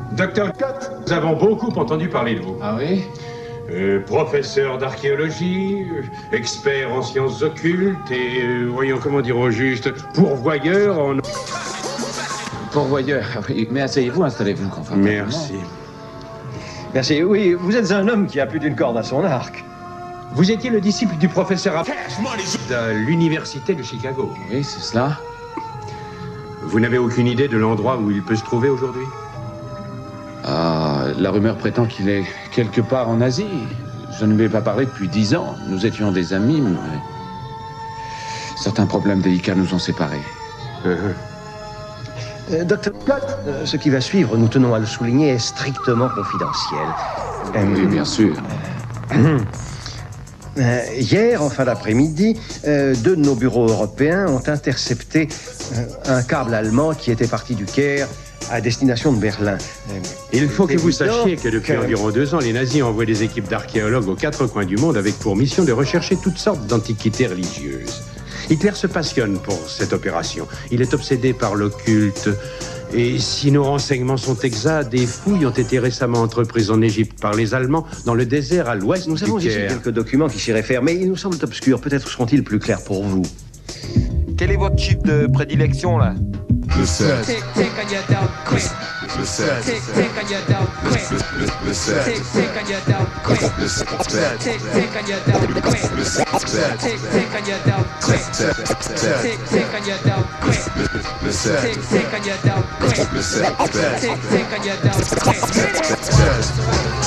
Docteur Cott, nous avons beaucoup entendu parler de vous. Ah oui? Professeur d'archéologie, expert en sciences occultes et, voyons comment dire au juste, pourvoyeur en... Pourvoyeur, oui. Mais asseyez-vous, installez-vous confortablement. Merci. Merci. Oui, vous êtes un homme qui a plus d'une corde à son arc. Vous étiez le disciple du professeur à l'université de Chicago. Oui, c'est cela. Vous n'avez aucune idée de l'endroit où il peut se trouver aujourd'hui? Ah, la rumeur prétend qu'il est quelque part en Asie. Je ne lui ai pas parlé depuis 10 ans. Nous étions des amis, mais... certains problèmes délicats nous ont séparés. Docteur Scott, ce qui va suivre, nous tenons à le souligner, est strictement confidentiel. Oui, bien sûr. Hier, en fin d'après-midi, deux de nos bureaux européens ont intercepté un câble allemand qui était parti du Caire à destination de Berlin. Il faut que vous sachiez que depuis environ 2 ans, les nazis envoient des équipes d'archéologues aux 4 coins du monde avec pour mission de rechercher toutes sortes d'antiquités religieuses. Hitler se passionne pour cette opération. Il est obsédé par l'occulte. Et si nos renseignements sont exacts, des fouilles ont été récemment entreprises en Égypte par les Allemands dans le désert à l'ouest du Caire. Nous avons ici quelques documents qui s'y réfèrent, mais ils nous semblent obscurs. Peut-être seront-ils plus clairs pour vous. Quel est votre chiffre de prédilection, là? Le 7. Tick, tick on your dope quick. Le 7. Tick, tick on your dope quick. Le 7. Tick, tick on your dope quick. Le 7. Tick, tick on your dope quick. Le 7. Tick, tick on your dope quick. Tick, tick on your dope quick. Le 7. Tick, tick on your dope quick. Le 7. Tick, tick on your dope quick.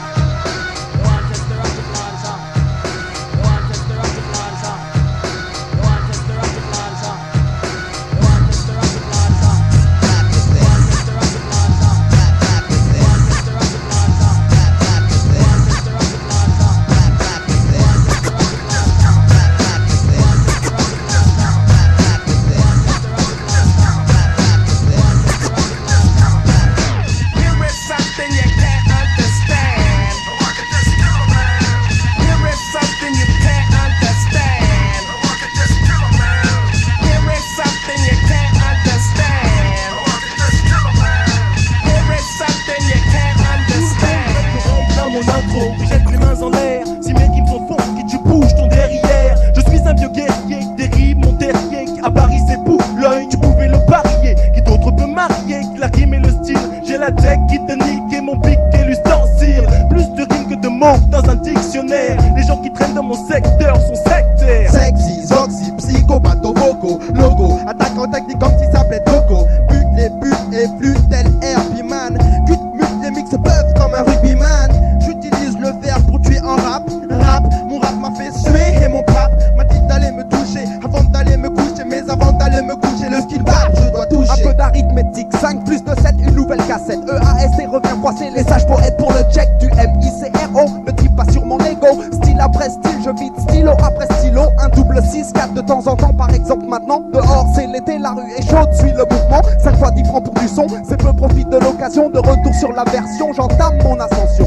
Jette les mains en l'air, si mes rimes sont funky, tu bouges ton derrière. Je suis un vieux guerrier, des rimes mon terrier. À Paris c'est pour l'œil, tu pouvais le parier. Qui d'autre peut marier, que la rime et le style. J'ai la tech qui te nique et mon pic est l'ustensile. Plus de rimes que de mots dans un dictionnaire. Les gens qui traînent dans mon secteur sont sectaires. Sexy, zoxy, psychopathe, voco, logo. Attaque en technique comme si ça s'appelait Togo. But les buts et flûte tel Herbie Man. Cut, mute, les mix peuvent comme un rugbyman. J'utilise le verbe pour tuer en rap. Rap, mon rap m'a fait suer et mon pape m'a dit d'aller me toucher avant d'aller me coucher. Mais avant d'aller me coucher, le skill bar, je dois toucher. Un peu d'arithmétique, 5 plus de 7, une nouvelle cassette. EASC revient froisser les sages poètes pour le check du MICRO. Ne tripe pas sur mon ego, style après style, je vide stylo après stylo. Un double 6-4 de temps en temps, par exemple maintenant. Dehors c'est l'été, la rue est chaude, suis le mouvement. 5 fois 10 francs pour du son, c'est peu profite de l'occasion. De retour sur la version, j'entame mon ascension.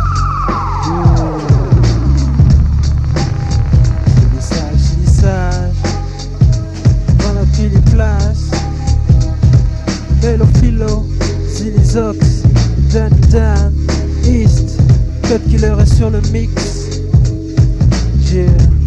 Voilà puis les places. Vélo philo, Silizox, Dan, East, Cut Killer est sur le mix. Yeah.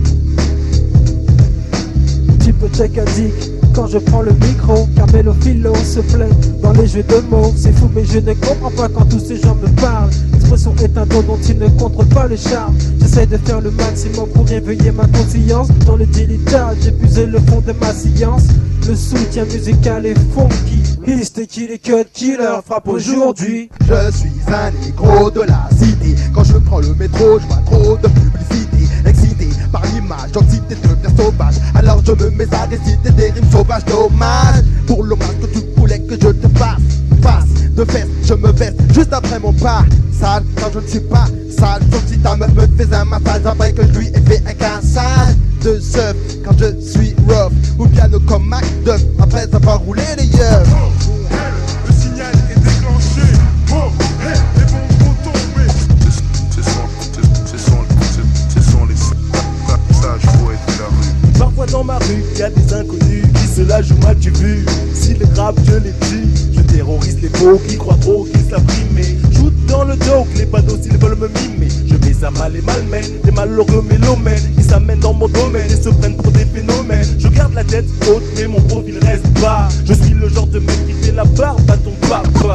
Type check addict quand je prends le micro, car Vélo philo se plaît dans les jeux de mots. C'est fou mais je ne comprends pas quand tous ces gens me parlent. L'expression est un don dont ils ne contrôlent pas le charme. J'essaie de faire le maximum pour réveiller ma conscience. Dans le délitage, j'ai puisé le fond de ma science. Le soutien musical est funky. East et Kill et Cut Killer frappe aujourd'hui. Je suis un négro de la cité. Quand je prends le métro, je vois trop de publicité. Excité par l'image, d'anxiété devient sauvage. Alors je me mets à réciter des rimes sauvages. Dommage pour l'hommage que tu voulais que je te fasse. Face de fesses, je me veste juste après mon pas. Sale quand je ne suis pas sale. Sauf si ta meuf me fait un massage après que je lui ai fait un cassage de seuf quand je suis rough. Ou piano comme MacDuff après avoir roulé les yeux. Le signal est déclenché. Oh, hey, les bombes vont tomber. Ce sont les sages poètes de la rue. Parfois dans ma rue, y a des inconnus qui se la jouent mal, tu vu. aussi les rap, je l'ai dit. Je terrorise les faux qui croient trop qu'ils savent rimer. Shoot dans le joke, les panneaux s'ils veulent me mimer. Je mets ça mal et malmène, les malheureux mélomènes. Ils s'amènent dans mon domaine et se prennent pour des phénomènes. Je garde la tête haute mais mon profil reste bas. Je suis le genre de mec qui fait la barbe à ton papa.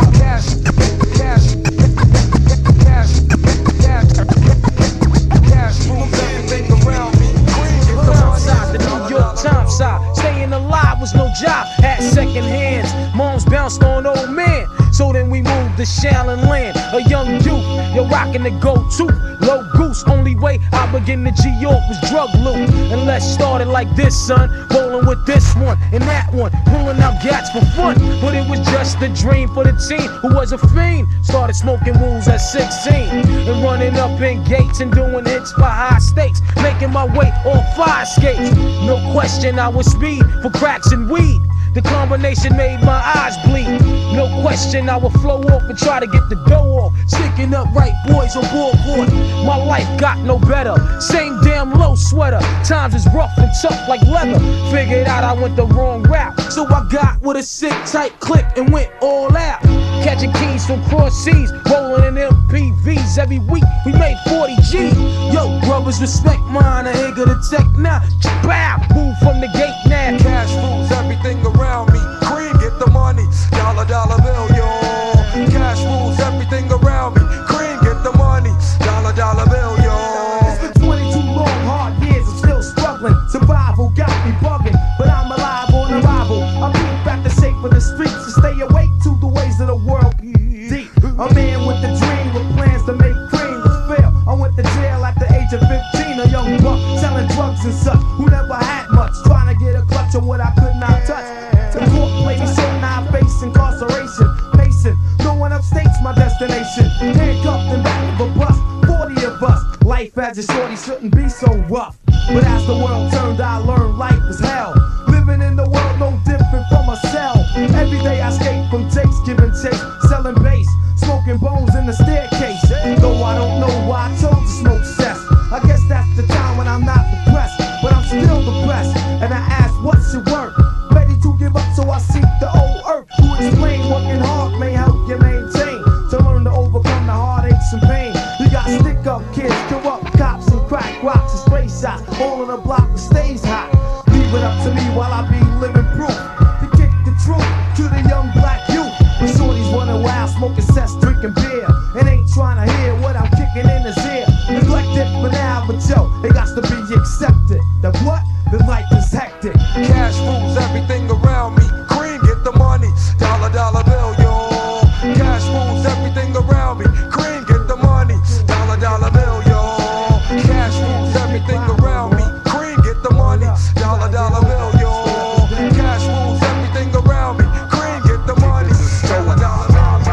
Time side, staying alive was no job. Had second hands, moms bounced on old men. So then we moved to Shaolin Land. A young youth, you're rocking the go-to. Low goose, only way I begin to G-York was drug loot. And let's start it like this, son. Rolling with this one and that one, pulling out gats for fun. But it was just a dream for the teen who was a fiend. Started smoking wools at 16 and running up in gates and doing hits for high stakes. Making my way on fire skates. No question I was speed for cracks and weed. The combination made my eyes bleed. No question I would flow off and try to get the dough off. Sticking up right boys on board. My life got no better. Same damn low sweater. Times is rough and tough like leather. Figured out I went the wrong route. So I got with a sick tight click and went all out. Catching keys from cross seas, rolling in MPVs. Every week we made 40 G's. Yo, brothers, respect mine. I ain't gonna tech now. Bow, move from the gate now. Cash rules everything around me. Cream, get the money. Dollar bill, yo. Cash rules everything around me. Cream, get the money. Dollar bill, yo. It's been 22 long, hard years. I'm still struggling. Survival got me bugging, but I'm alive on arrival. I beat back the shape of the streets to stay awake to the ways of the world. Deep. A man with a dream with plans to make cream was fail. I went to jail at the age of 15. A young buck selling drugs and such who never had much. Trying to get a clutch of what I could not touch. The court played so now I face incarceration. Pacing, no one upstate's my destination. Handcuffed in back of a bus, 40 of us. Life as a shorty shouldn't be so rough. But as the world turned, I learned life is hell. Living in the world no different from a cell. Every day I escape from takes, giving chase, selling bass, smoking bones in the staircase. Though I don't know why I chose to smoke cess. I guess that's the time when I'm not depressed, but I'm still depressed. And I ask, what's your work? Ready to give up, so I seek the old earth. Who explain working hard may help you maintain. To learn to overcome the heartaches and pain. You got stick up kids, corrupt cops and crack rocks and stray shots. All on the block that stays hot. Leave it up to me while I be living proof. To kick the truth to the young black youth. The shorties running wild, smoking cess, drinking beer. And ain't trying to hear what I'm kicking in his ear. Neglected for now, but yo, it got to be accepted. That what? The life is hectic. Cash rules everything around me. Cream, get the money. Dollar bill, yo. Cash rules everything around me. Cream, get the money. Dollar bill, yo. Cash rules everything around me. Cream, get the money. Dollar bill, yo. Cash rules everything around me. Cream, get the money. Dollar bill.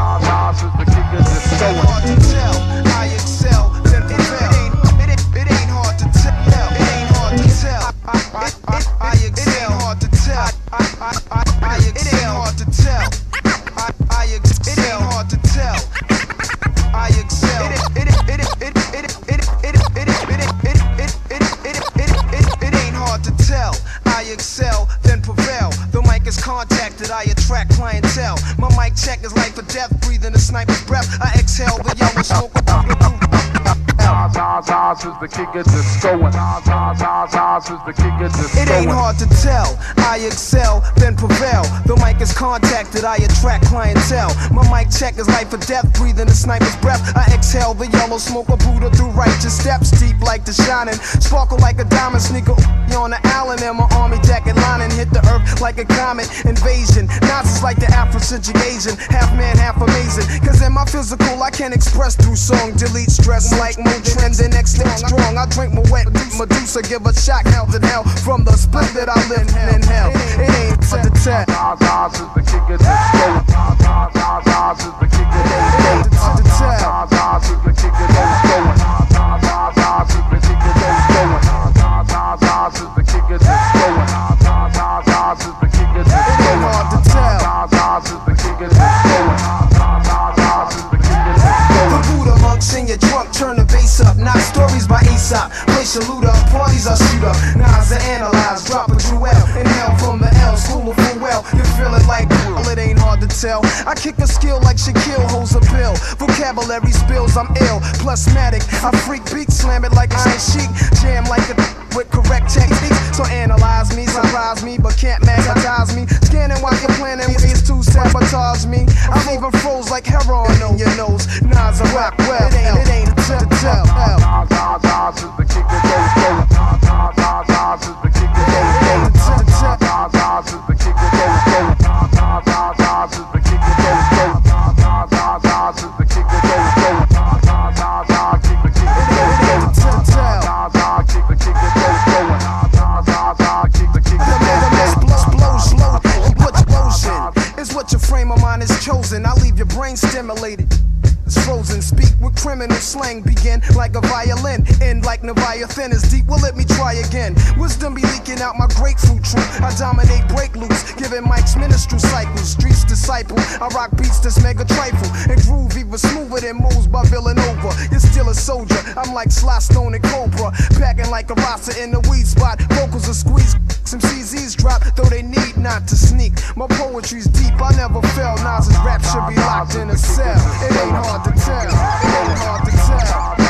The king of the it ain't hard to tell. I excel, then prevail. It ain't hard to tell. It ain't hard to tell. I excel. Hard to tell. I excel. Hard to tell. I excel. It ain't hard to tell. I excel. It ain't hard to tell. I excel, then prevail. The mic is contacted, I attract clientele. My mic check is life or death, breathing a sniper's breath. I exhale the yellow smoke. Oz is the king of disco. Oz is the king of disco. It ain't hard to tell. I excel, then prevail. The mic is contacted, I attract clientele. My mic check is life or death, breathing a sniper's breath. I exhale the yellow smoke, a Buddha through righteous steps, deep like the shining, sparkle like a diamond, sneaker on the island, and my army jacket lining hit the earth like a comet invasion. Nazis like the Afro-Centric Asian, half man, half amazing. Cause in my physical, I can express through song, delete stress like Motrin, the next thing strong. I drink my wet Medusa, give a shock, hell in hell from the split that I live in hell. It ain't to the test. Oz is the king of disco. Oz is the king of disco. Oz is the king of disco. Oz is the king of disco. Oz is the king of disco. Oz is the king of disco. It ain't hard to tell. Oz is the king of disco. Oz is the king of disco. The Buddha monks in your trunk, turn the bass up. Not stories by Aesop. Place your loot up, parties I shoot up. Nas I analyze, drop a jewel. Inhale from the L, school of full well. You feel it like tell. I kick a skill like Shaquille holds a bill. Vocabulary spills, I'm ill. Plusmatic, I freak beat, slam it like Iron Sheik. Jam like a with correct techniques. So analyze me, surprise me, but can't magnetize me. Scanning while you're planning ways to sabotage me. I'm even froze like heroin in your nose. Nas, I rock well, it ain't a tell. Nas is the kick that goes going. Nas is the kick that goes going. Nas is the kick that goes going. Nas is the kick that goes going. Nas is the kick that goes going. Nas kick the kick that goes going. Nas kick the kick that goes going. Nas kick the kick that goes going. Explosion is what your frame of mind is chosen. I leave your brain stimulated. It's frozen, speak with criminal slang. Begin like a violin, end like Leviathan is deep. Well, let me try again. Wisdom be leaking out my grapefruit truth. I dominate break loose, giving mics ministerial cycles. Streets disciple, I rock beats that's mega trifle. And groove even smoother than moves by Villanova. You're still a soldier, I'm like Sly Stone and Cobra. Packing like a roster in the weed spot. Vocals are squeezed, some CZs drop, though they need not to sneak. My poetry's deep, I never fell. Nas's rap should be locked in a cell. It ain't hard to tell. It ain't hard to tell.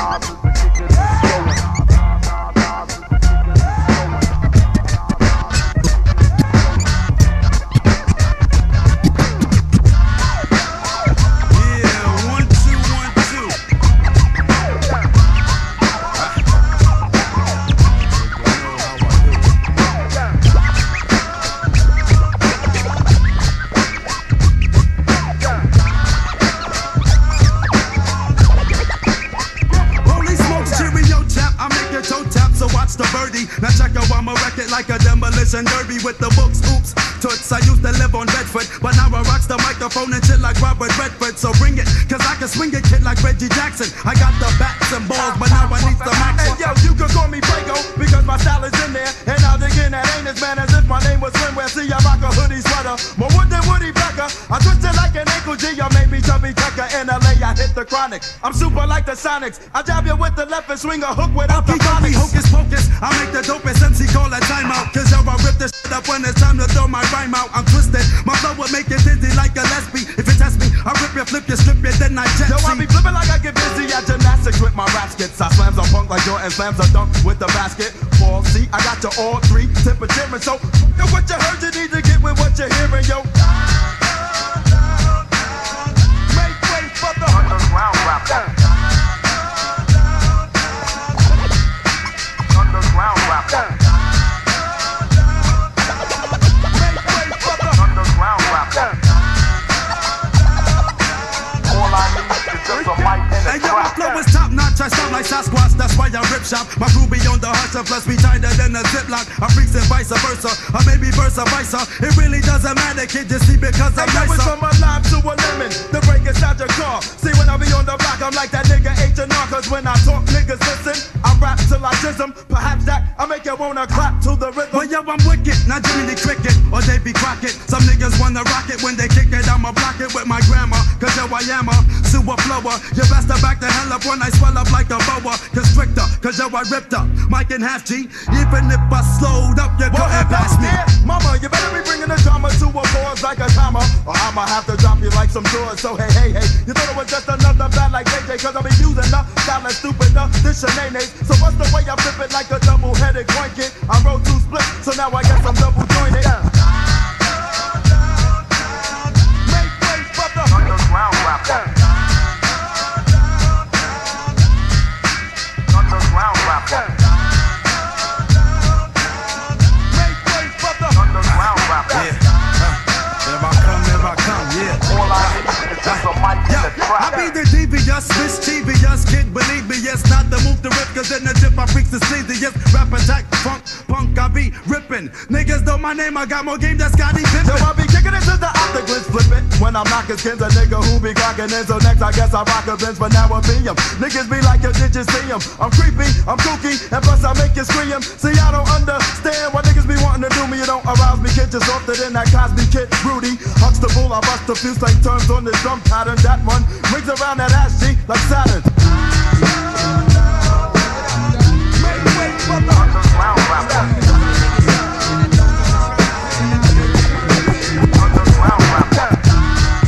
Now check out I'm a wreck it like a demolition derby with the books, oops, toots. I used to live on Bedford, but now I rocks the microphone and shit like Robert Redford. So bring it, cause I can swing it, kid, like Reggie Jackson. I got the bats and balls, but now I need some action. Hey yo, you can call me Prego, because my style is in there. And I'll dig in that anus, man, as if my name was Swimwear. See, I rock a hoodie sweater, more wood than Woody Becker. I twist it like an ankle G, or maybe Chubby Checker. In LA, I hit the chronic. I'm super like the Sonics. I jab you with the left and swing a hook without the phonics. Hocus pocus, I make the dopest MC call a timeout. Cause yo, I rip this shit up when it's time to throw my rhyme out. I'm twisted, my flow will make you dizzy like a lesbian. If you test me, I rip you, flip you, strip you, then I jet. Yo, I be flipping like I get busy at gymnastics with my rap skits. I slams a punk like Jordan slams a dunk with the basket. Ball, see, I got you all three, temper, so yo, what you heard, you need to get with what you're hearing, yo. Make way for the underground rapper. Underground rapper. Make way for the underground rapper. All I need is just a mic and a hey, yo, my flow is top notch, I sound like Sasquatch, that's why I rip shop. My crew be on the hush, and plus we tighter than a ziplock. I'm freaks and vice versa, or maybe versa. It really doesn't matter, kid, just see because I'm nicer. Hey, from a lime to a lemon, the break inside your car. See, when I be on the block, I'm like that nigga H&R, cause when I talk, niggas listen. I rap till I jism, perhaps that I make you wanna clap to the rhythm. Well, yo, I'm wicked, not Jimmy the Cricket, or they be crockett. Some niggas wanna rock it when they kick it, I'ma block it with my grammar. Cause yo, I am a sewer flower. You best to back the hell up when I swell up like a boa. Constrictor, cause yo, I ripped up Mike and half G. Even if I slowed up, you couldn't pass me. Mama, you better be bringing the drama to a pause like a timer, or I'ma have to drop you like some drawers. So hey, you thought it was just another bad like JJ, cause I be using the style and stupid this shenanigans. So what's the way I flip it like a double-headed coin kid? I wrote two splits, so now I guess I'm double jointed. Make way for the underground rapper. Underground rapper. Make way for the underground rapper. Here I come, yeah. All I need is just a mic and a trap. I be the devious, mischievous kid, believe me, yes, not the move to rip, cause in the dip I freaks the sleaziest. Rap attack, funk, punk, I be ripping. Niggas know my name, I got more game than Scotty Pippen. So I be kicking it to the octagons, flip it. When I'm knocking skins, a nigga who be clocking in. So next I guess I rock a Benz, but now I be him. Niggas be like, yo, did you see him? I'm creepy, I'm kooky, and plus I make you scream. See, I don't understand why niggas be wanting to do me. You don't arouse me, kid, just softer than that Cosby kid, Rudy. Huxtable, I bust a few slang terms on this drum pattern. That one rings around that ass G like Saturn. Make way for the underground rapper. Underground rapper.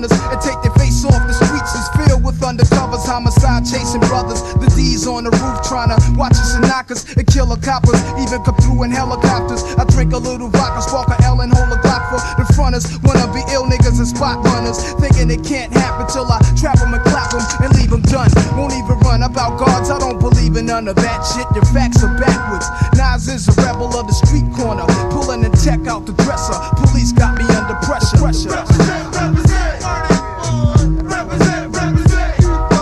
runners and take their face off. The streets is filled with undercovers, homicide chasing brothers. The D's on the roof trying to watch us and knock us and kill the coppers, even come through in helicopters. I drink a little vodka, spark a L and hold a Glock for the fronters. Wanna be ill niggas and spot runners, thinking it can't happen till I trap them and clap them and leave them done. Won't even run about guards, I don't believe in none of that shit. Your facts are backwards. Nas is a rebel of the street corner, pulling the tech out the dresser. Police got me under pressure. Represent, represent, represent, represent,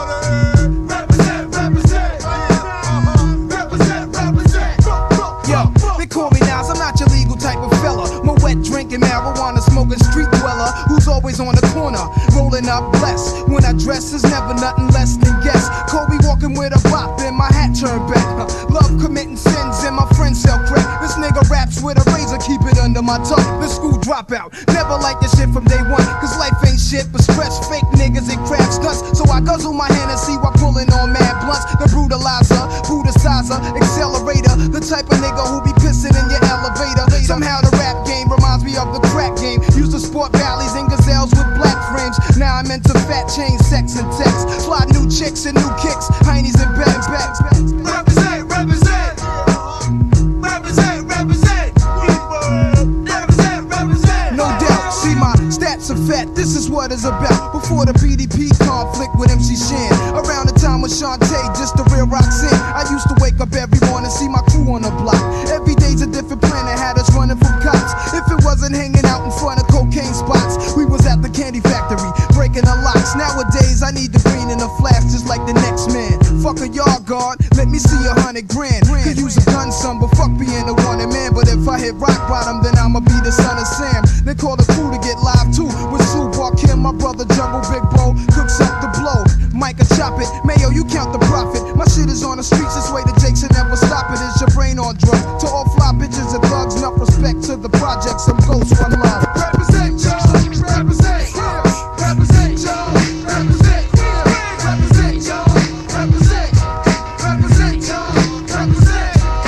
yo, they call me Nas, I'm not your legal type of fella. My wet drinking, marijuana smoking street dweller who's always on the corner, rolling up blessed. When I dress is never nothing less than guess. Kobe walking with a bop and my hat turned back. Love committing sins and my friends sell crack. This nigga raps with a razor, keep it under my tongue. The school dropout, never like this shit from day one. Cause life ain't shit but stress, fake niggas and crab stunts. So I guzzle my Hennessy while pulling on mad blunts. The brutalizer, brutalizer, accelerator. The type of nigga who be pissing in your elevator. Somehow the rap game reminds me of the crack game. Used to sport valleys and gazelles with black frames. Now I'm into fat chain, sex and text. Fly new chicks and new kicks, heinies and bags. represent, represent, represent, represent, represent. No doubt, see my stats are fat, this is what it's about. Before the PDP conflict with MC Shan, around the time with Shantae, just the real Roxanne. I used to wake up every morning, see my crew on the block. Every day's a different planet, had us running from cops. If it wasn't hanging out in front of cocaine spots, we was at the candy factory, breaking the locks. Nowadays, I need the green in the flash, just like the next man. Fuck a yard guard, let me see 100 grand. Could use a gun, son, but fuck being a wanted man. But if I hit rock bottom, then I'ma be the son of Sam. They call the crew to get live too, with Sue Kim, my brother Jungle Big Bo, cooks up the blow. Micah chop it, Mayo, you count the profit. My shit is on the streets, this way the Jakes will never stop it. Is your brain on drugs? To all fly bitches and thugs, enough respect to the project, some ghosts run live. Represent, y'all, represent, represent, y'all, represent, represent, y'all, represent, represent, y'all, represent.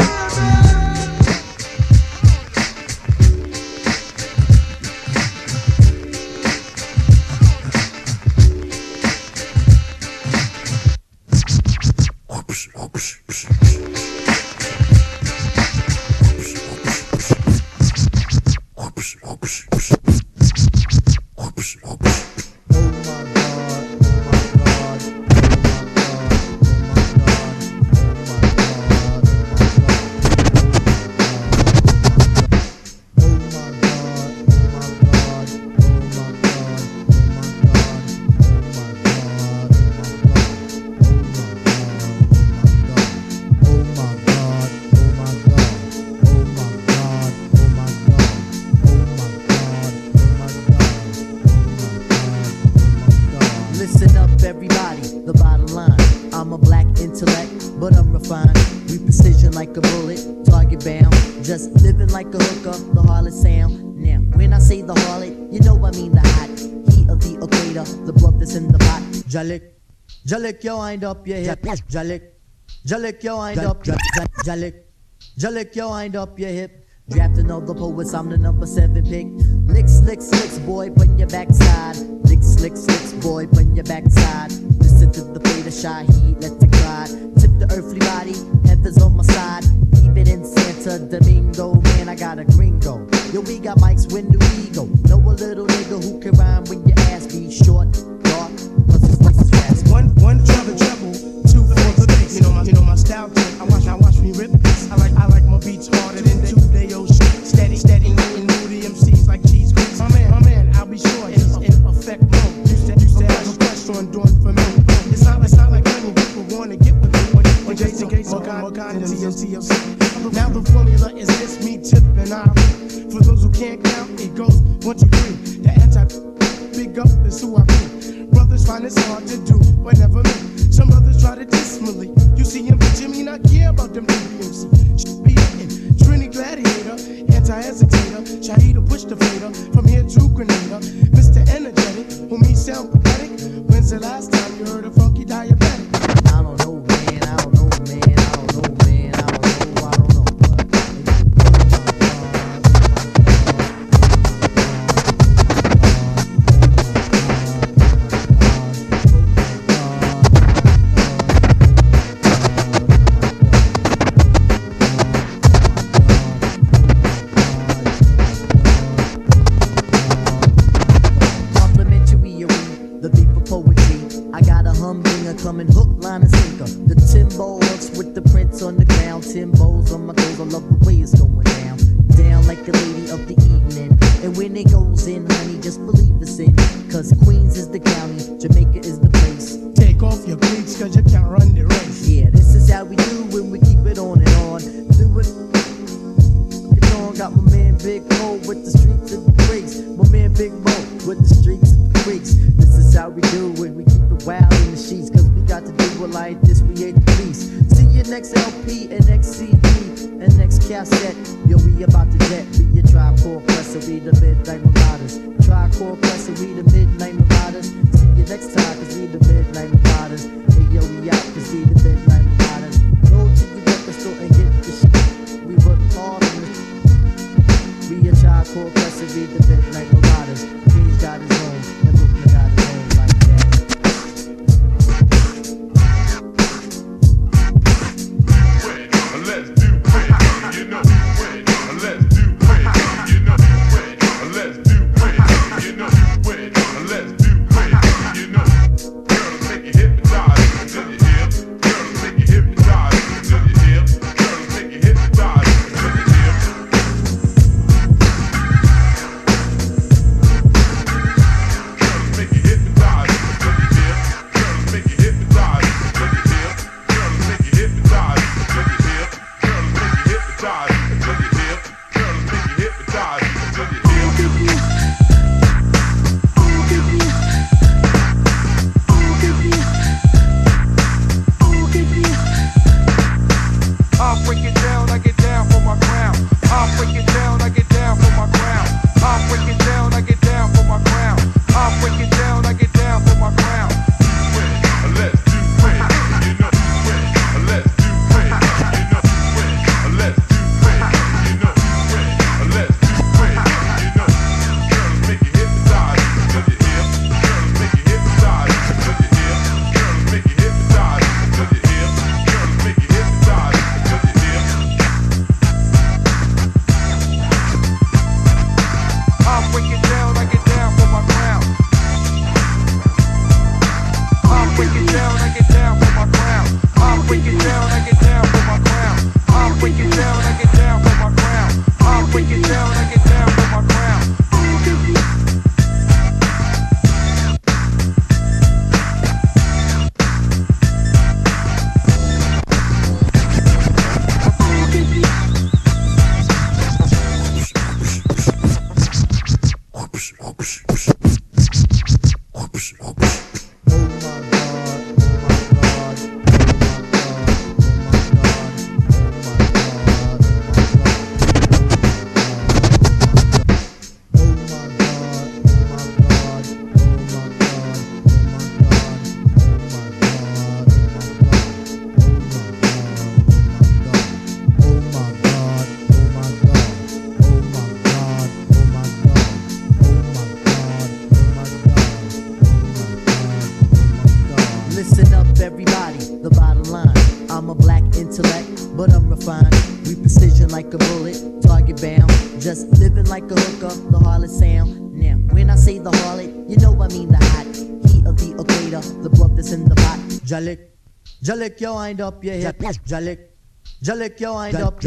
Jalik your wind up your hip, Jalik your wind up, Jalik your wind up your hip. Drafting all the poets, I'm the number 7 pick. Licks, licks, licks, boy, put your backside. Licks, licks, licks, boy, put your backside. Listen to the fate of Shaheed, let it glide. Tip the earthly body, heaven's on my side. Even in Santa Domingo, man, I got a gringo. Yo, we got mics, when do we go? Know a little nigga who can rhyme when your ass be short, dark, plus his voice is fast. One treble, 2 for the bass. You know my style. I watch me rip. I like my beats harder than 2 day old shit. Steady, moving moody MCs like cheese grease. My man, I'll be sure he's in effect mode. Used to have a question on doing for me. It's not like honey, people wanna get with me. When Jason Gates, Morgan, and TLC. Now the formula is this, me tipping out. For those who can't count, it goes 1, 2, 3. The anti-big up is who I be. Brothers find it's hard to do, but never me. Some brothers try to diss me. You see him, but Jimmy not care about them DBMC. Should be hitting. Trini Gladiator, anti-hesitator. Shaheed push the fader from here to Grenada. Mr. Energetic, who me sound pathetic. When's the last time you heard a funky diabetic? I don't know, man. I don't know, man. I don't know, man. I don't know. I don't know. Timbos on my toes, I love the way it's going down. Down like a lady of the evening. And when it goes in, honey, just believe it's in. Cause Queens is the county, Jamaica is the place. Take off your cleats cause you can't run the race. Yeah, this is how we do when we keep it on and on. Do it. Got my man Big Mo with the streets and the freaks. My man Big Mo with the streets and the freaks. This is how we do it. We keep it wild in the sheets. Cause we got to do it like this. We ain't the beast. See your next LP and next CD and next cassette. Yo, we about to jet. We a Tribe Called Quest. We the Midnight Marauders. Tribe Called Quest. We the Midnight Marauders. See you next time cause we the Midnight Marauders. Hey yo, we out cause we the Midnight Marauders. Go to the record store and get the shit. We work hard on the we a Tribe Called Quest, we the Midnight Marauders. Queens got his own, and Brooklyn got his own like that. Let's do it, you know. Let's do it, you know. Let's do it, you know. Let's do it, you know. Girls make you hypnotize until you hear. Girls make you hypnotize until you hear. Girls make you hypnotize until you hear. Jalik your wind up your hip. Jalik your wind up.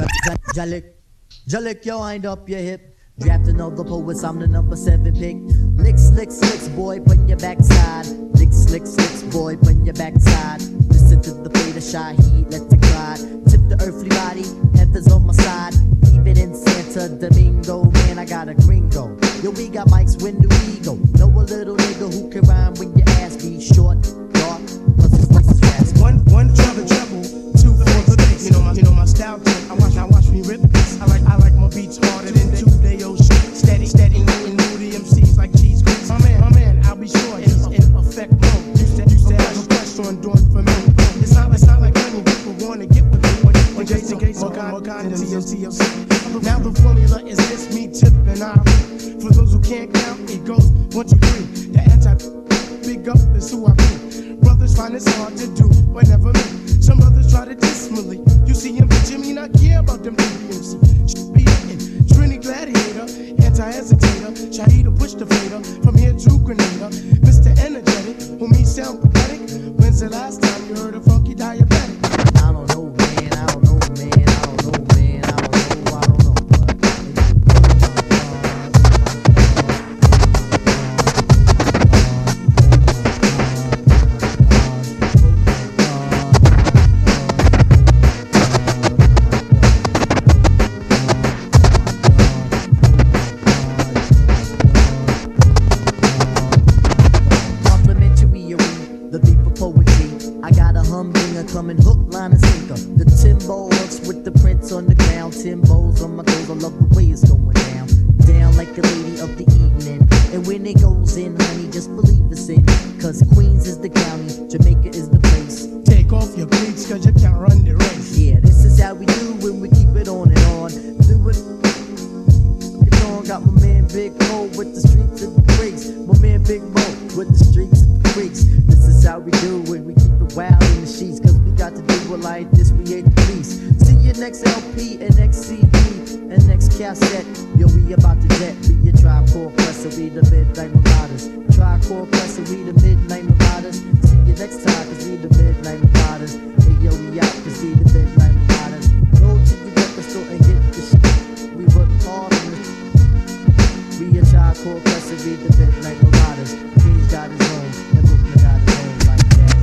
Jalik your wind up your hip. Drafting all the poets, I'm the number 7 pick. Licks, boy, put your backside. Licks, boy, put your backside. Listen to the fate of Shaheed, let it glide. Tip the earthly body, heaven's on my side. Even in Santa Domingo, man, I got a gringo. Yo, we got mics, when do we go? Know a little nigga who can rhyme when your ass be short, dark, plus his voice is fast. One trouble, 2 for the bass. You know my style tip. I watch me rip this. I like my beats harder than 2-day-old shit. Steady, and moody MCs like cheese grits. My man, I'll be sure he's in effect mode. Used to have a pressure on doing for me. It's not like money, people wanna get with me. When Jason Gates, Morgan, TLC. Now the formula is this, me tipping out. For those who can't count, it goes 1, 2, 3. The anti-big up is who I be. Brothers find it's hard to do, but never me. Some brothers try to diss me. You see him bitching me, not care about them DBMC. Should be hitting. Trini Gladiator, anti-hesitator. Shaheed push the fader from here to Grenada. Mr. Energetic, who me sound pathetic. When's the last time you heard a funky diabetic? I don't know, man. And when it goes in, honey, just believe it's in. Cause Queens is the county, Jamaica is the place. Take off your cleats cause you can't run the race. Yeah, this is how we do when we keep it on and on. Do it. Got my man Big Mo with the streets of the freaks. My man Big Mo with the streets of the freaks. This is how we do it. We keep it wild in the sheets. Cause we got to do it like this. We ain't the police. See your next LP and next CD and next cassette. Yo, we about to jet. We a Tribe Called Quest. We the Midnight Marauders. Tribe Called Quest. We the Midnight Marauders. See you next time cause we the Midnight Marauders. Hey yo, we out cause we the Midnight Marauders. Go to the record store and get the shit. We work hard on this. We a Tribe Called Quest, we the Midnight Marauders. Queens got his own, and Brooklyn got his own like that.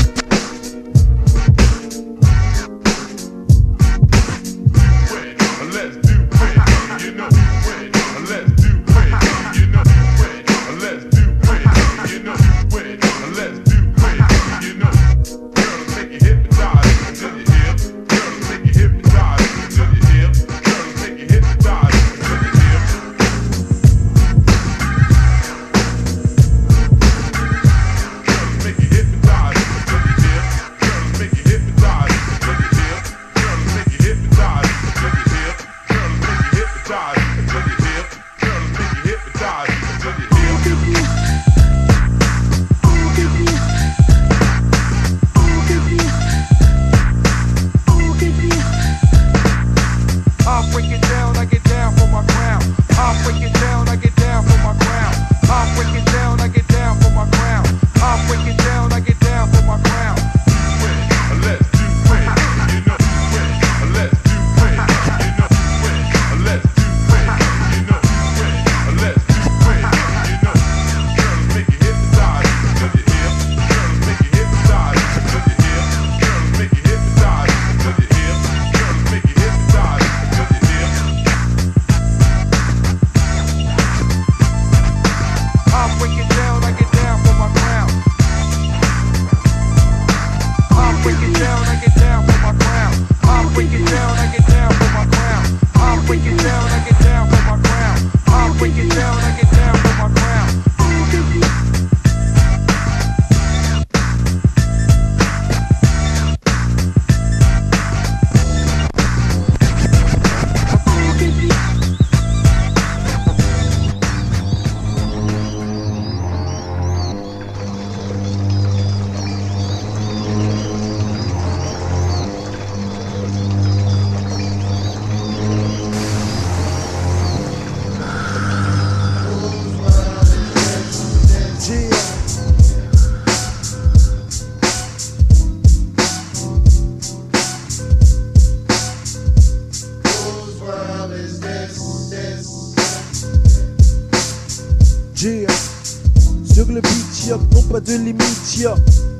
Let's do it, you know. Let's do it, you know. Let's do it, you know. Let's do it, you know. Girl, make you hypnotize until you hear. Girl, make you hypnotize until you hear. Girl, make you hypnotize until you hear. Sur le beat, y'a pas de limite, y'a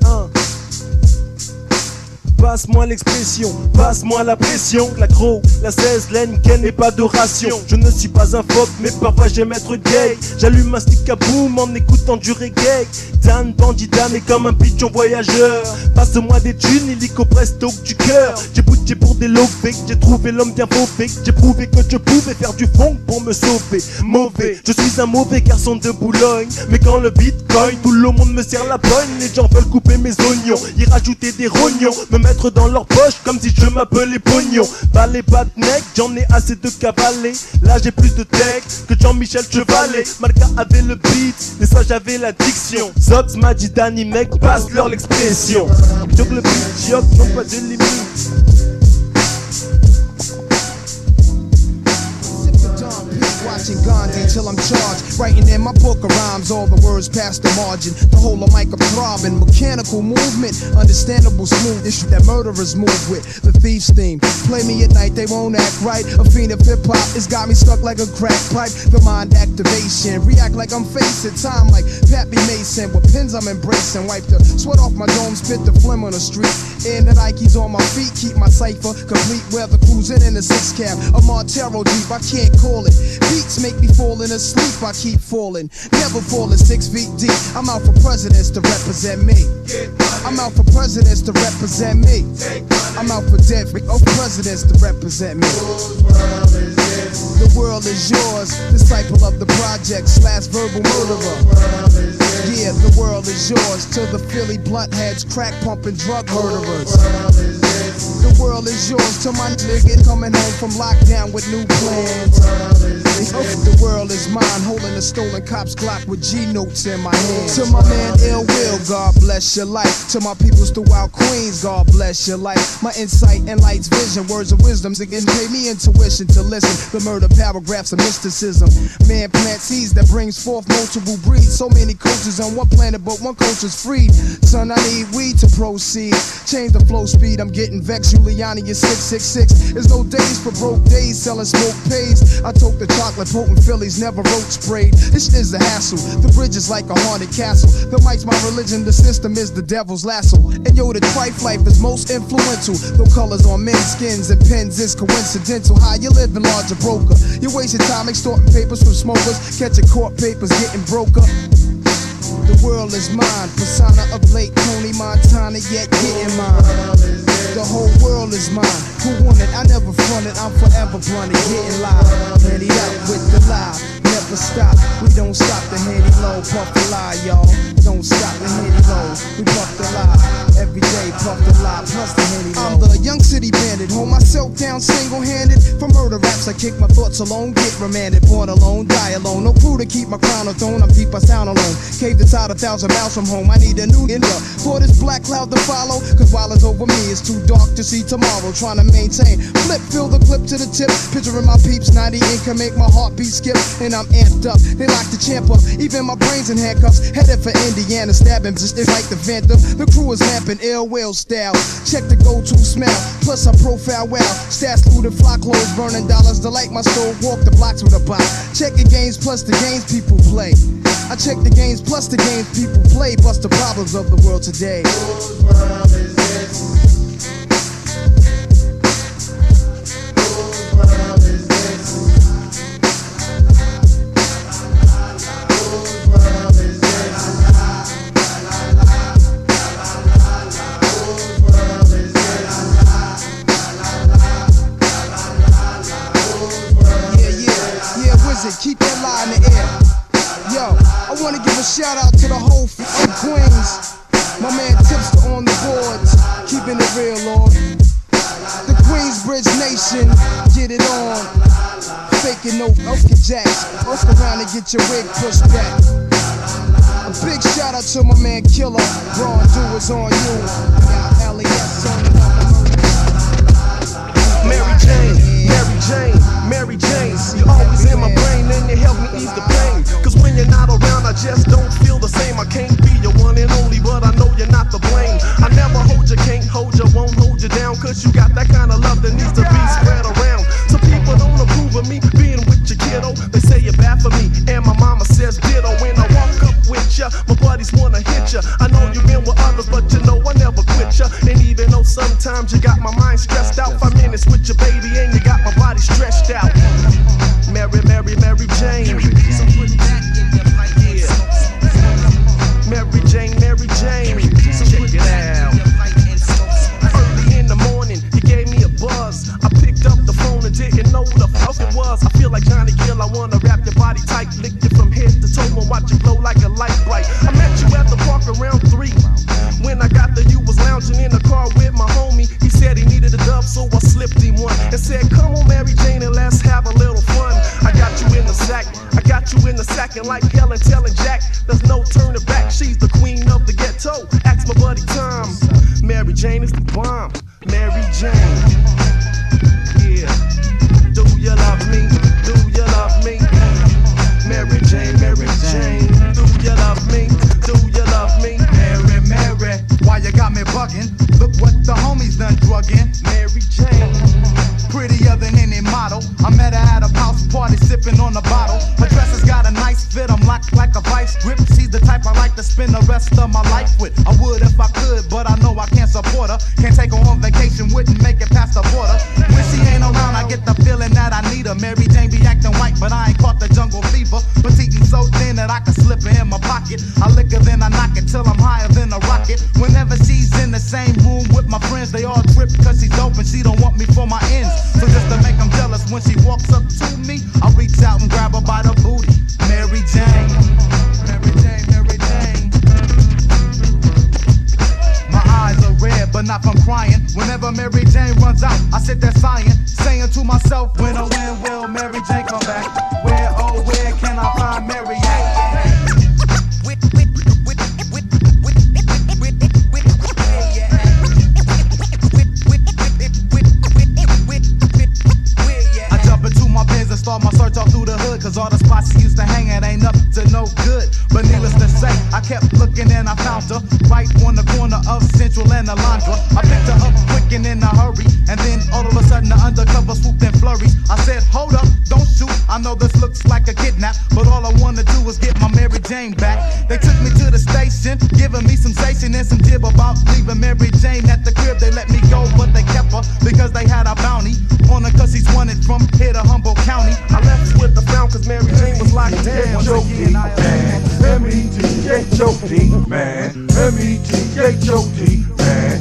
Passe-moi l'expression, passe-moi la pression. La croc, la 16, l'Henken et pas de ration. Je ne suis pas un phoque, mais parfois j'aime être gay. J'allume un stick à boom en écoutant du reggae. Dan, bandit, Dan est comme un pigeon voyageur. Passe-moi des thunes, illico presto du cœur. J'ai bouté pour des lovés, j'ai trouvé l'homme bien fauvé. J'ai prouvé que je pouvais faire du fond pour me sauver. Mauvais, je suis un mauvais garçon de Boulogne. Mais quand le bitcoin, tout le monde me serre la pogne. Les gens veulent couper mes oignons, y rajouter des rognons, me mettre dans leur poche comme si je m'appelais Pognon. Pas les bad mecs, j'en ai assez de cavaler. Là j'ai plus de texte que Jean-Michel Chevalet. Malka avait le beat, mais ça j'avais la diction. Zox m'a dit Danny mec, passe leur l'expression. Sur le beat, y'op, non pas de limite. Watching Gandhi till I'm charged. Writing in my book of rhymes, all the words past the margin. The whole of mic a throbbing, mechanical movement, understandable smooth issue that murderers move with. The thief's theme, play me at night, they won't act right. A fiend of hip hop, it's got me stuck like a crack pipe. The mind activation, react like I'm facing time like Pappy Mason. With pins I'm embracing, wipe the sweat off my dome, spit the phlegm on the street. And the Nikes on my feet, keep my cipher complete. Weather cruising in the 6 cab, a Montero Jeep, I can't call it. Beats make me falling asleep, I keep falling. Never falling 6 feet deep. I'm out for presidents to represent me. I'm out for presidents to represent me. I'm out for dead presidents to represent me. Whose world is this? The world is yours. Disciple of the project / verbal murderer. Yeah, the world is yours. To the Philly blunt heads, crack pumping drug murderers. The world is yours. To my nigga coming home from lockdown with new plans. The world is mine, holding a stolen cop's Glock with G notes in my hand. To my man Ill Will, God bless your life. To my peoples throughout Queens, God bless your life. My insight and light's vision, words of wisdom, again pay me intuition to listen. The murder paragraphs of mysticism. Man plant seeds that brings forth multiple breeds. So many cultures on one planet, but one culture's freed. Son, I need weed to proceed. Change the flow speed, I'm getting vexed. Giuliani is 666. There's no days for broke days, selling smoke pays. I took the chocolate potent Phillies, never road sprayed. This is a hassle. The bridge is like a haunted castle. The mic's my religion, the system is the devil's lasso. And yo, the trife life is most influential. Though colors on men's skins and pens is coincidental. How you living, larger broker? You're wasting time extorting papers from smokers, catching court papers, getting broke up. The world is mine, persona of Lake Tony Montana, yet getting mine. The whole world is mine. Who won it? I never fronted. I'm forever blunted, getting live. Handy up with the lie. Never stop. We don't stop the handy low. Puff the lie, y'all. Don't stop the handy low. We puff the lie. Every day, puff the lie. Plus the handy low. I'm the young city bandit. Hold myself down single-handed. For murder raps, I kick my thoughts alone. Get remanded. Born alone, die alone. No crew to keep my crown on throne. I'm deep, I sound alone. Cave that's out 1,000 miles from home. I need a new inner for this black cloud to follow. Cause while it's over me, it's too dark to see tomorrow. Trying to maintain. Flip, fill the clip to the tip. Picturing my peeps, 90 ink can make my heartbeat skip. And I'm amped up. They lock the champ up. Even my brains in handcuffs. Headed for Indiana, stabbing just like the Phantom. The crew is lamping Ill Will style. Check the go-to smell. Plus I profile well. Stats looted, fly clothes, burning dollars. To light my stove, walk the blocks with a bot. Check the games plus the games people play. I check the games plus the games people play. Bust the problems of the world today. Whose world is this? Whose world is this? Whose world is this? Whose world is this? Yeah, wizard, keep that lie in the air. Yo, I wanna give a shout out to the whole of Queens. My man Tipster on the boards, keeping it real, Lord. The Queensbridge Nation, get it on. Faking no Uncle Jacks, fuck around and get your wig pushed back. A big shout out to my man Killer, wrongdoers on you. Now LES on the Mary Jane, Mary Jane, Mary Jane. You're always in my brain and you help me ease the pain. Cause when you're not around, I just don't feel the same. I can't be your one and only, but I know you're not to blame. I never hold you, can't hold you, won't hold you down. Cause you got that kind of love that needs to be spread around. Some people don't approve of me being with your kiddo. They say you're bad for me, and my mama says ditto. When I walk up with ya, my buddies wanna hit ya. I know you've been with others, but you know I never quit ya. And even though sometimes you got my mind stressed out, 5 minutes with your baby and you got my body stretched out. Mary, Mary, Mary Jane. So put that in your pipe. Yeah. Mary Jane, Mary Jane. So check it out. Early in the morning, you gave me a buzz. I picked up the phone and didn't know who the fuck it was. I feel like Johnny Gill, I wanna wrap your body tight, lick you from head to toe and watch you glow like a light bright. I met you at the park around 3. When I got there, you was lounging in the car with my homie. He said he needed a dub, so I slipped him one and said, come on, Mary Jane, and let's have a little fun. I got you in the sack, I got you in the sack, and like Helen telling Jack, there's no turning back. She's the queen of the ghetto. Ask my buddy Tom. Mary Jane is the bomb. Mary Jane. Yeah. Do you love me? Do you love me? Mary Jane, Mary Jane. Do you love me? Do you love me? Mary, Mary, why you got me bugging? Look what the homies done drugging. Mary Jane. Prettier than any model. I met her at a house party sipping on a bottle. Her dress has got a nice fit, I'm locked like a vice grip. She's the type I like to spend the rest of my life with. I would if I could, but I know I can't support her. Can't take her on vacation, wouldn't make it past the border. When she ain't around, I get the feeling that I need her. Mary Jane be acting white, but I ain't caught the jungle fever. Petite and so thin that I can slip it in my pocket. I lick her, then I knock it till I'm higher than a rocket. Whenever she's in the same room with my friends, they all trip cause she's dope and she don't want me for my ends. So just to make them jealous, when she walks up to me, I reach out and grab her by the booty. Mary Jane, Mary Jane, Mary Jane. My eyes are red, but not from crying. Whenever Mary Jane runs out, I sit there sighing, saying to myself, when will Mary Jane come back? Where, oh, where can I find Mary Jane? Start my search all through the hood, cause all the spots she used to hang at ain't up to no good. But needless to say, I kept looking and I found her right on the corner of Central and Alondra. I picked her up quick and in a hurry, and then all of a sudden the undercover swooped in flurries. I said, hold up, don't shoot, I know this looks like a kidnap, but all I wanna do is get my Mary Jane back. They took me to the station, giving me sensation and some jib about leaving Mary Jane at the crib. They let me go, but they kept her because they had a bounty on her, cause she's wanted from here to Humboldt County. I left with the found cause Mary Jane was locked down. M-E-T-H-O-D, man. M-E-T-H-O-D, man. M-E-T-H-O-D, man.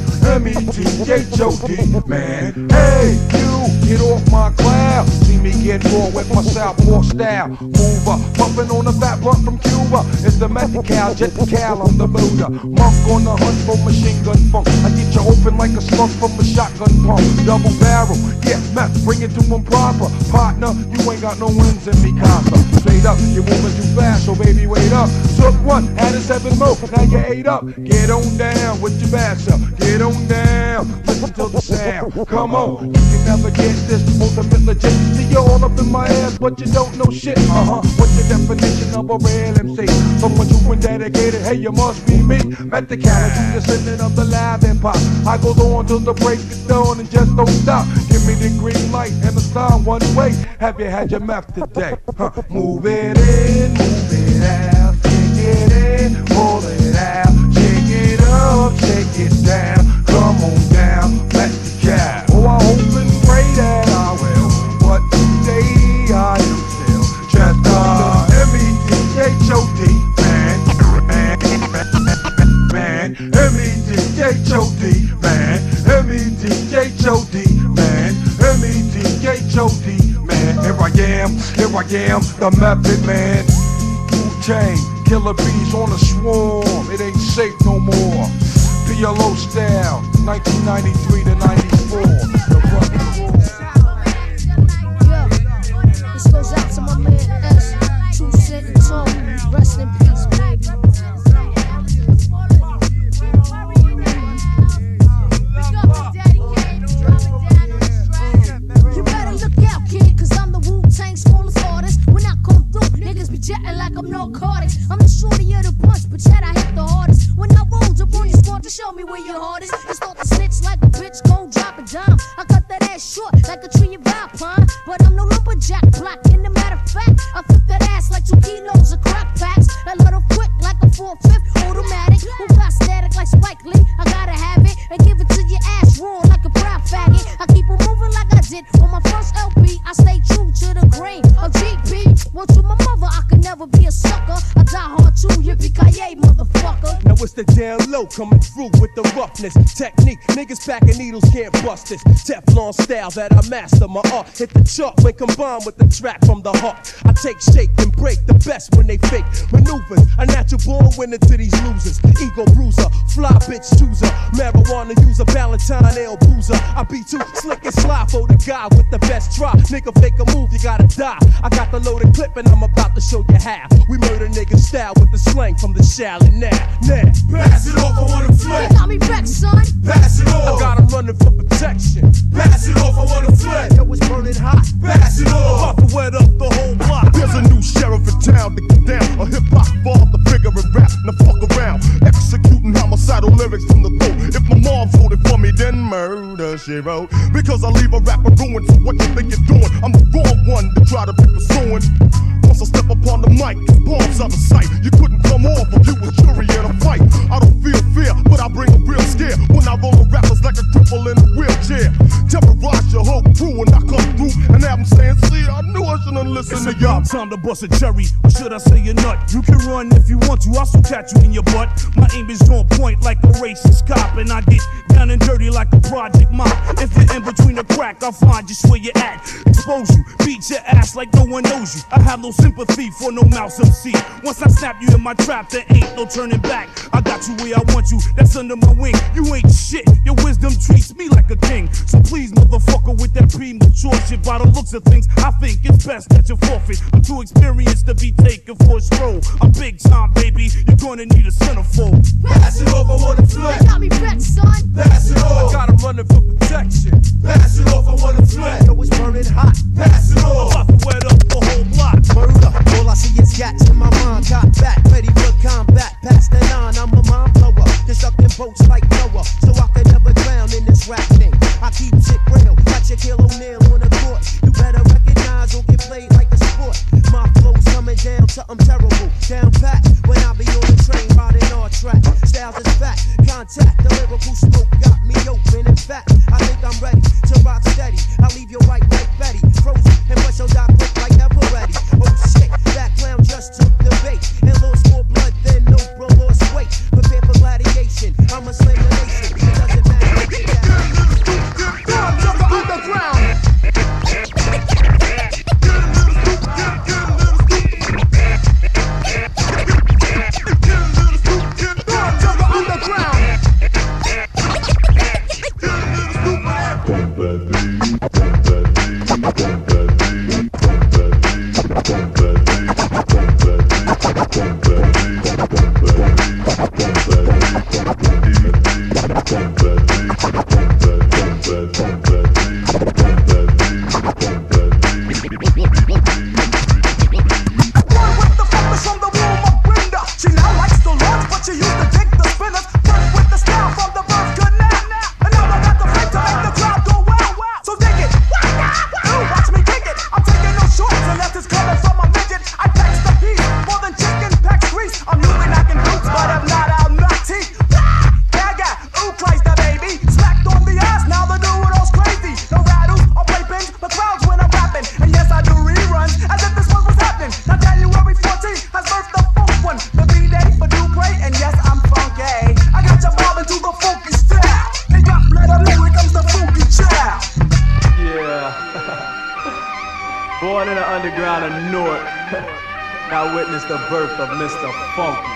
M-E-T-H-O-D, man. Hey, you, get off my cloud. See me get raw with my southpaw style. Mover, pumping on a fat blunt from Cuba. It's the Medi-Cal, jet Cal on the motor. Monk on the hunt for machine gun funk. I get you open like a slug from a shotgun pump. Double barrel, yeah, meth, bring it to them proper. Partner, you ain't got no wins in me, Casa. Straight up, you moving too fast, so baby wait up. Took one, added 7 more, now you 8 up. Get on down with your bass up. Get on down, listen to the sound. Come on, you can never get this ultimate legit. See you all up in my ass, but you don't know shit. What's your definition of a real MC? Someone true and dedicated, hey, you must be me. Met the caliber, descendant of the live hip hop. I go on till the break of dawn and just don't stop. Give me the green light and the star one way. Have you had your meth today? Move it in, move it out, kick it in, pull it out, shake it up, shake it down, come on down, let the cow. Oh, I hope and pray that I will, but today I am still just M-E-T-H-O-D, man, M-E-T-H-O-D, man, M-E-T-H-O-D, man, M-E-T-H-O-D, man. Here I am, the Method Man. Wu-Tang, killer bees on a swarm. It ain't safe no more. PLO style, 1993 to 94. Yo, this goes out to my man S. True Cent and Tone. Rest in peace, baby. You better look out, kid, cause I'm the Wu-Tang's smallest artist. When I come through, niggas be jetting like I'm narcotics. I'm the shorty of the bunch, but yet I hit the hardest. When I rolled up on your squad to show me where your heart is, you start to snitch like a bitch, gon' drop a dime. I cut that ass short like a tree of alpine, but I'm no lumberjack black. In the matter of fact, I flip that ass like 2 kilos of crack packs. That little quick like a 4/5 automatic. Who got static like Spike Lee? I gotta have it and give it to your ass raw like a proud faggot. I keep it moving like I did on my first LP. I stay true to the grain of GP. Well, to my mother, I could never be a sucker. I die hard too, yippee-ki-yay, motherfucker. Now it's the down low coming through with the roughness. Technique, niggas packing needles can't bust this. Teflon style that I master. My art hit the chart when combined with the track from the heart. I take shape and break the best when they fake maneuvers. A natural born winner to these losers. Ego bruiser, fly bitch chooser, marijuana user, Valentine L boozer. I be too slick and sly for the guy with the best try. Nigga fake a move, you gotta die. I got the loaded clip and I'm about to show you how. We murder niggas style with the slang from the Shaolin now. Pass it off, I wanna flip. Got me back, son. Pass it off. I got him running for protection. Pass it off, I wanna flip. Yo, it's burning hot. Pass it off. About to wet up the whole block. There's a new sheriff in town to get down. A hip-hop ball, the figure and rap. Now fuck around. Executing homicidal lyrics from the throat. If my mom voted for me, then murder she wrote. Because I leave a rapper ruined for what you think you're doing. I'm the wrong one to try to be pursuing. Once I step upon the mic, bombs out of sight. You couldn't come off if you was jury in a fight. I don't feel fear, but I bring a real scare. When I roll the rappers like a cripple in a wheelchair. Terrorize your whole crew when I come through and have them saying, see, I knew I shouldn't have listen to y'all. Time to bust a cherry, or should I say a nut? You can run if you want to, I'll still catch you in your butt. My aim is on point like a racist cop, and I get down and dirty like a project mop. If you're in between a crack, I'll find just where you're at. Expose you, beat your ass like no one knows you. I have no sympathy for no mouse MC. Once I snap you in my trap, there ain't no turning back. I got you where I want you, that's under my wing. You ain't shit, your wisdom treats me like a king. So please, motherfucker, with that premature shit, by the looks of things, I think it's best that you forfeit. I'm too experienced to be taken for a stroll. I'm big time, baby, you're gonna need a centerfold. Pass it off, I wanna flex. Got me back, son. Pass it off. I got him running for protection. Pass it off, I wanna flex. Yo, it's burning hot. Pass it off. I'm about to wet up the whole block. Murder, all I see is gats in my mind. Got back, ready for combat. Past the 9, I'm a mind blower. Constructing boats like Noah, so I can never drown in this rap thing. I keep it real, got your Shaquille O'Neal on the court. You better recognize or get played like a sport. My flow's coming down, something terrible. Down pat when I be on the train riding our track. Styles is fat, contact, the lyrical smoke got me open. In fact, I think I'm ready to rock steady. I'll leave you right like Betty, frozen and bust your dot quick like ever ready. Oh shit, that clown just took the bait and lost more blood than Oprah lost weight. Prepare for gladiation, I'm a slay the nation. It doesn't matter. Born in the underground of Newark, now witness the birth of Mr. Funky.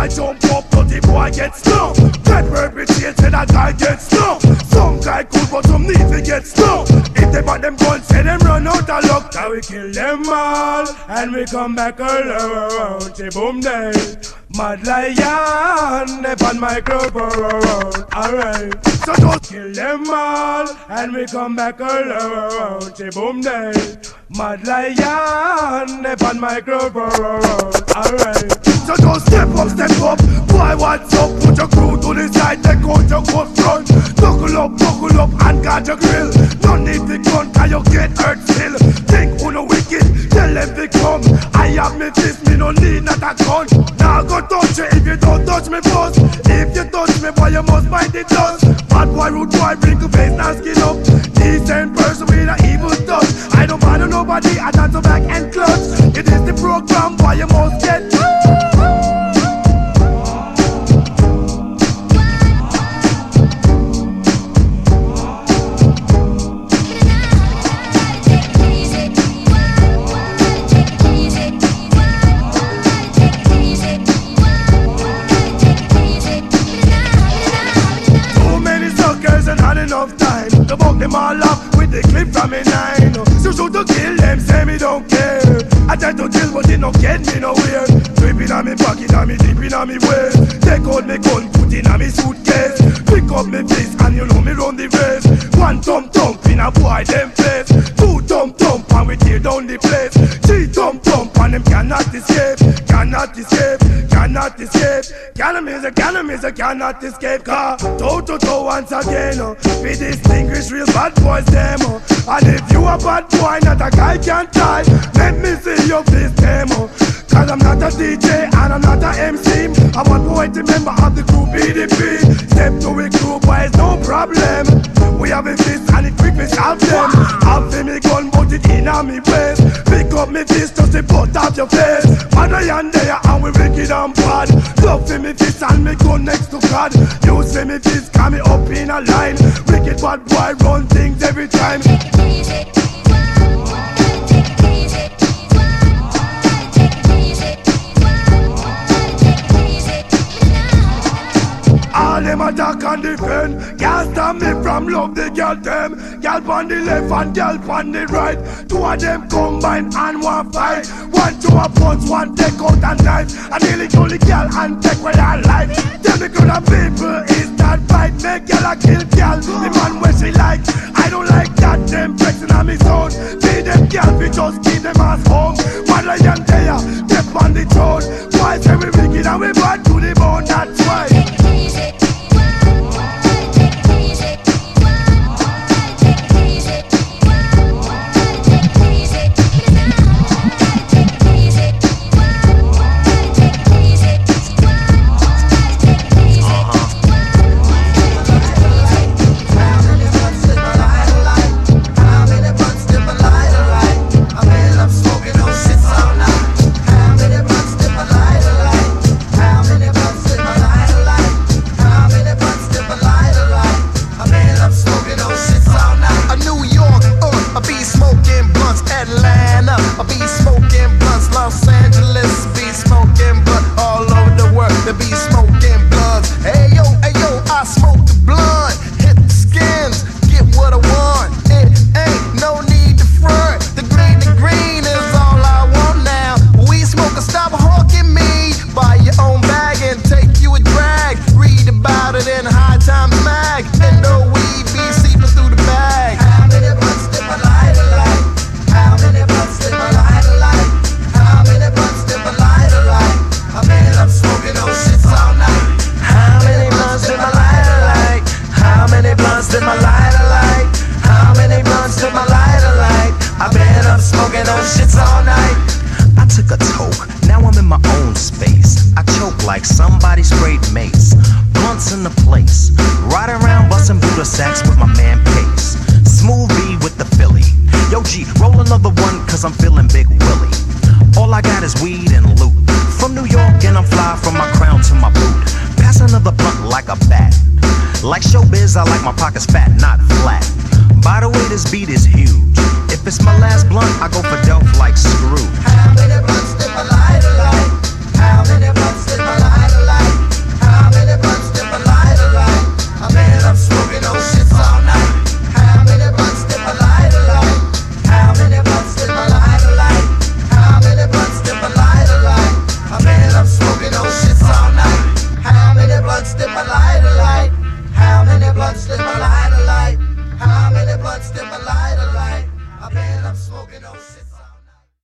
I jump up, dirty boy get stung. That perpetrated, a guy get stung. Some guy cool, but some need to get stung. If they bought them guns, say them run out of luck. Now we kill them all, and we come back alone. Boom day, Mad Lion, they on microphone. Alright, so don't kill them all, and we come back alone. Boom day, Mad Lion, they on microphone. Alright, so don't step up. Boy, what's up? Put your crew to the side, take out your go front. Buckle up, and guard your grill. No need the gun, cause you get hurt still. Think who no wicked, tell them they come. I have me fist, me no need not a gun. Now go touch you if you don't touch me boss. If you touch me, boy, you must bite the dust. Bad boy, rude boy, wrinkle face, now skin up. Decent person with an evil touch. I don't bother nobody, I dance back and clutch. It is the program, boy, you must get. Enough time to buck them all up with the clip from me 9. So shoot to kill them, say me don't care. I try to kill but they don't get me nowhere. Dripping on me pocket and me dipping on me waist. Take out me gun, put in on me suitcase. Pick up me fist and you know me run the race. One thump in a boy them face. Two thump and we tear down the place. Three thump and them cannot escape. Cannot escape. Cannot escape. Car toe to toe once again. We distinguish real bad boys them. And if you a bad boy, not a guy can tie. Let me see your face demo. Cause I'm not a DJ and I'm not a MC. I'm a boy to member of the crew BDP. Step to a crew boys, no problem. We have a fist and it quick me solve them. Have me gun but it in on me waist. Pick up me fist just to put out your face. Mother and there and we wicked and bad. Love for me fist and me gun next to God. Use for me fist, call me up in a line. Wicked bad boy run things every time. All them attack and defend. Can't stop me from love the girl them. Girl on the left and girl on the right. Two of them combine and one fight. One to a punch, one take out a knife. I nearly kill the girl and take away her life. Tell me good of people is that fight. Make girl a kill girl, the man where she like. I don't like that them flexing on me zone. See them girl, we just keep them ass home. One lion there, step on the throne. Why say we wicked and we bad to the bone, that's why. Like somebody sprayed mace, blunts in the place. Ride around bustin' Buddha sacks with my man Pace. Smooth B with the Philly. Yo G, roll another one cause I'm feeling Big Willie. All I got is weed and loot. From New York and I'm fly from my crown to my boot. Pass another blunt like a bat. Like showbiz, I like my pockets fat, not flat. By the way, this beat is huge. If it's my last blunt, I go for Delph